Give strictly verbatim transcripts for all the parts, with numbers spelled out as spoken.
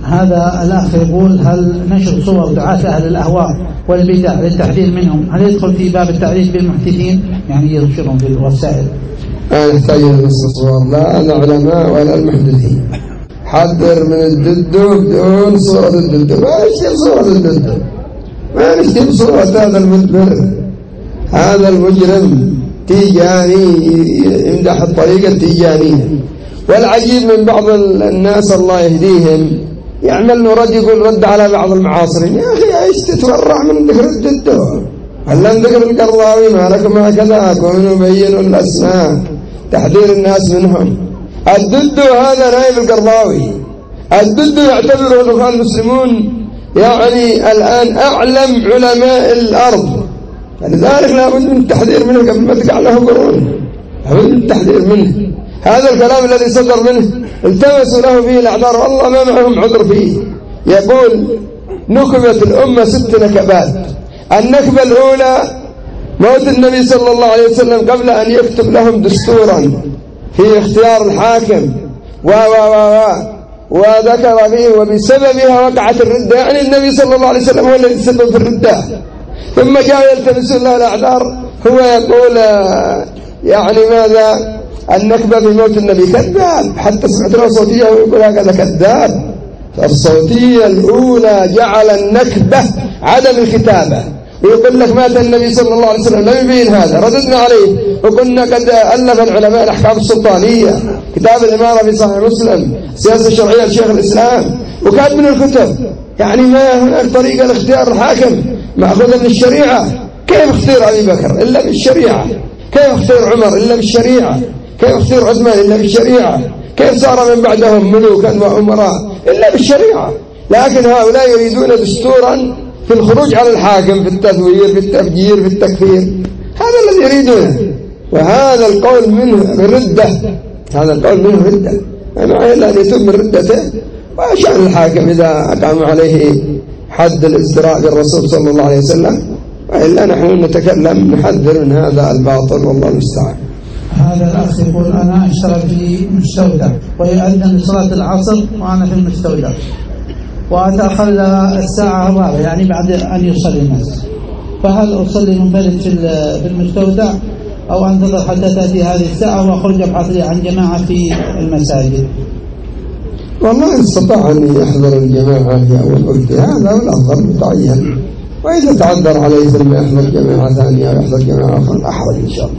هذا الأخ يقول: هل نشر صور دعاة أهل الأهواء والبدع للتحذير منهم هل يدخل في باب التعريف بالمحدثين؟ يعني ينشرهم في الوسائل. لا نحتاج إلى صور، لا العلماء ولا المحدثين. حذر من الددو بدون صورة الددو، ما نشتري صورة الددو، ما نشتري صورة هذا المدبر، هذا المجرم تيجاني يمدح الطريقة التيجانية. والعجيب من بعض الناس الله يهديهم يعمل له رد، يقول رد على بعض المعاصرين. يا أخي ايش تتورع من ذكر الددو؟ هل ذكر القرضاوي ما لكم هكذا؟ كونوا بينوا الأسماء تحذير الناس منهم. الددو هذا نائب القرضاوي، الددو يعتبره الأخوان المسلمون يعني الآن أعلم علماء الأرض، فلذلك لابد من التحذير منه قبل ما تقع له قرون، لابد من التحذير منه. هذا الكلام الذي صدر منه التمسوا له فيه الأعذار والله ما معهم عذر فيه. يقول: نكبت الأمة ست نكبات. النكبة الأولى موت النبي صلى الله عليه وسلم قبل أن يكتب لهم دستورا في اختيار الحاكم و و و وذكر فيه وبسببها وقعت الردة، يعني النبي صلى الله عليه وسلم هو الذي سبب في الردة. ثم جاء يلتمسون له الأعذار، هو يقول يعني ماذا؟ النكبة في موت النبي. كذاب، حتى سمعت له صوتية ويقول هكذا كذاب. فالصوتية الأولى جعل النكبة عدم الكتابة، ويقول لك مات النبي صلى الله عليه وسلم، لم يبين هذا. رددنا عليه وقلنا قد ألف العلماء الأحكام السلطانية، كتاب الإمارة في صحيح مسلم، السياسة الشرعية لشيخ الإسلام، وكان من الكتب. يعني ما هناك طريقة لاختيار الحاكم مأخوذة من الشريعة. كيف اختير أبي بكر إلا بالشريعة؟ كيف اختير عمر إلا بالشريعة؟ كيف اختير عثمان إلا بالشريعة؟ كيف صار من بعدهم ملوكا وأمراء إلا بالشريعة؟ لكن هؤلاء يريدون دستورا في الخروج على الحاكم، في التثوير، في التفجير، في التكفير. هذا الذي يريدونه، وهذا القول منه ردة، هذا القول منه ردة، ما معنى إلا أن يتوب من ردته. وشأن الحاكم إذا أقام عليه حد الازدراء بالرسول صلى الله عليه وسلم، وإلا نحن نتكلم نحذر من هذا الباطل والله المستعان. هذا الأخ يقول: أنا أشتغل في مستودع ويؤذن لصلاة العصر وأنا في المستودع، وأتأخر الساعة الرابعة يعني بعد أن يصلي الناس، فهل أصلي منفرد في المستودع أو أنتظر حتى تأتي هذه الساعة وأخرج أبحث لي عن جماعة في المساجد؟ والله استطاع أن يحضر الجماعة في أول وقت، هذا هو الأفضل متعين. وإذا تعذر عليه ثم يحضر جماعة ثانية أو يحضر جماعة أخرى لا حرج إن شاء الله.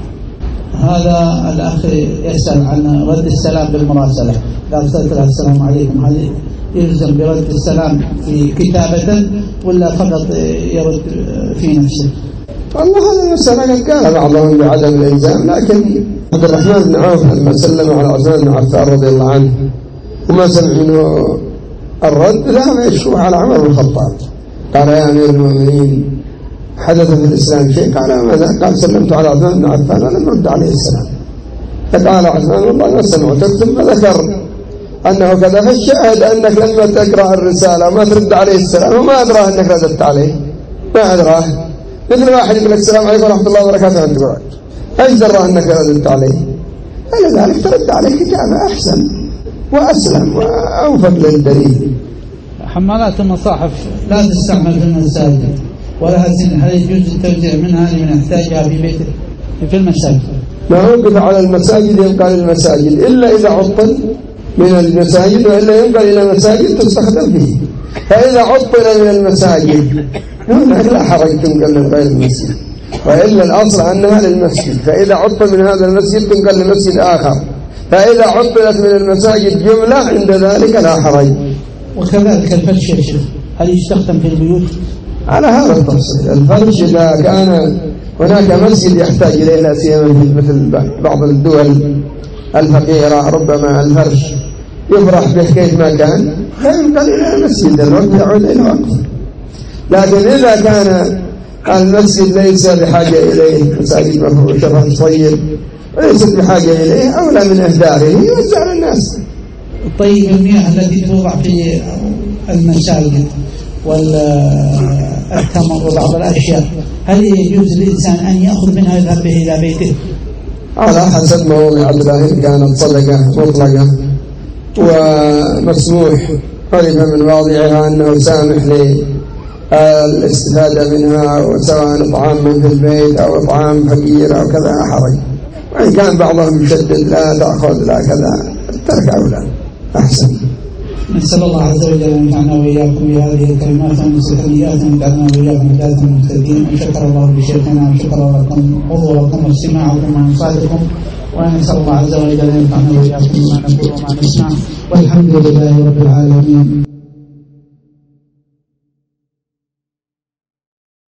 هذا الأخ يسأل عن رد السلام بالمراسلة. لا أرسلت له السلام عليكم، هل يلزم برد السلام في كتابة ولا فقط يرد في نفسه؟ والله هذا المسألة قد قال بعضهم بعدم الإلزام، لكن عبد الرحمن بن عوف لما سلم على عثمان بن عفان رضي الله عنه وما سمع منه الرد ذهب يشكوه على عمر بن الخطاب، قال: يا أمير المؤمنين حدث في الإسلام شيء؟ قال: ماذا؟ قال: سلمت على عثمان بن عفان ولم يرد عليه السلام. فقال عثمان: والله ما سمعتك. ثم ذكر أنه كذا. فالشاهد أنك لما تقرأ الرسالة وما ترد عليه السلام وما أدراه أنك رددت عليه، ما أدراه. مثل واحد يقول لك: السلام عليكم ورحمة الله وبركاته وأنت قاعد، ايش دراه أنك رددت عليه؟ فلذلك ترد عليه كتابة أحسن وأسلم وأوفق للدليل. حمالات المصاحف لا تستعمل في المساجد ولها سن، هل يجوز التوزيع منها لمن يحتاجها في بيته في المساجد؟ ما وقف على المساجد ينقل المساجد إلا إذا عطل من المساجد، وإلا ينقل إلى مساجد تستخدم فيه. فإذا عطل من المساجد هناك لا حرج تنقل لغير المسجد، وإلا الأصل أنها للمسجد. فإذا عطل من هذا المسجد تنقل لمسجد آخر، فإذا عطلت من المساجد جملة عند ذلك لا حرج. وكذلك الفرش يا شيخ، هل يستخدم في البيوت؟ على هذا التفصيل. الفرش إذا كان هناك مسجد يحتاج إليه، لا سيما في مثل بعض الدول الفقيرة ربما الفرش يفرح به كيف ما كان فينقل إلى المسجد، الوقت يعود إلى وقت. لكن إذا كان المسجد ليس بحاجة إليه، مساجد مفروشة فرش طيب وليست بحاجة إليه، أولى من إهداره يوزع للناس. طيب المياه التي توضع في المساجد والتمر وبعض الأشياء، هل يجوز للإنسان أن يأخذ منها ويذهب به إلى بيته؟ على حسب ما وضعت له، إن كانت صدقة مطلقة ومسموح عرف من واضعها أنه سامح للاستفادة منها، وسواء إطعام من في البيت أو إطعام فقير أو كذا حرج. وإن كان بعضهم يشدد لا تأخذ لا كذا، ترك أولى أحسن. نسأل الله عز وجل أن ينفعنا وإياكم بهذه الكلمات ونصلح نياتنا ويجعلنا وإياكم هداة المهتدين. وشكر الله لشيخنا وشكر لكم حضوركم واستماعكم وإنصاتكم، ونسأل الله عز وجل أن ينفعنا وإياكم بما نقول وما نسمع، والحمد لله رب العالمين.